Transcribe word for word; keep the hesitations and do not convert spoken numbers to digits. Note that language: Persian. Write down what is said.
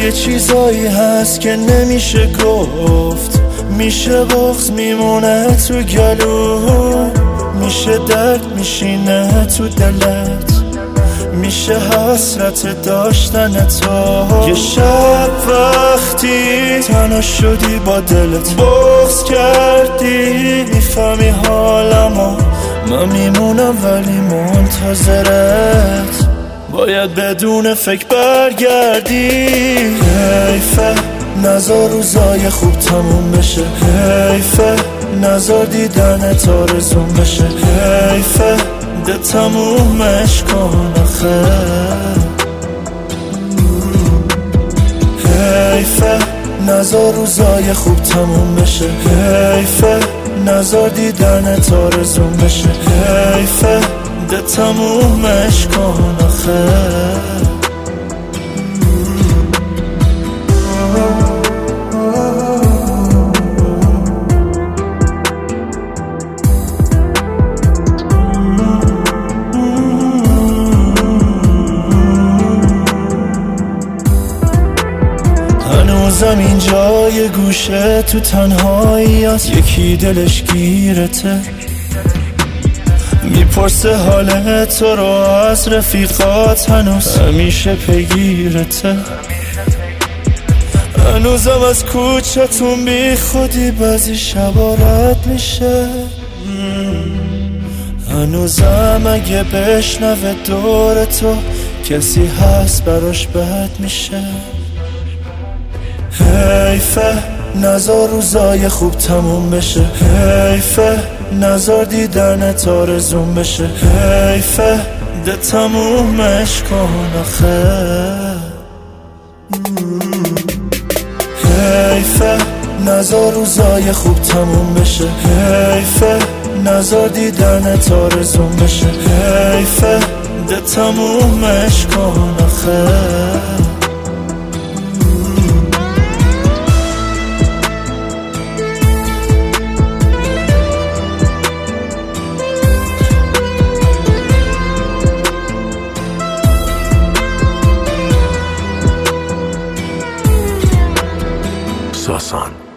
یه چیزایی هست که نمیشه گفت، میشه بغض میمونه تو گلو، میشه درد میشینه تو دلت، میشه حسرت داشتن تو. یه شب وقتی تنها شدی با دلت بغض کردی، میفهمی حالمو، من میمونم ولی منتظرت، باید بدون فکر برگردی. حیفه نزار روزای خوب تموم بشه، حیفه نزار دیدن آرزوم بشه، حیفه ده تمومش کن آخه، حیفه نزار روزای خوب تموم بشه، حیفه نزار دیدن آرزوم بشه، حیفه ده تمومش کن آخه. هنوزم اینجا یه گوشه تو تنهایی هست، یکی دلش گیرته، میپرسه حال تو رو از رفیقات، هنوز همیشه پیگیرته. هنوزم از کوچتون بی خودی بعضی شبا رد میشه، هنوزم اگه بشنوه دور تو کسی هست براش بد میشه. حیفه نزار روزای خوب تموم بشه، حیفه نزار دیدن آرزوم بشه، حیفه ده تمومش کن آخه، حیفه نزار روزای خوب تموم بشه، حیفه نزار دیدن آرزوم بشه، حیفه ده تمومش کن آخه. ساسان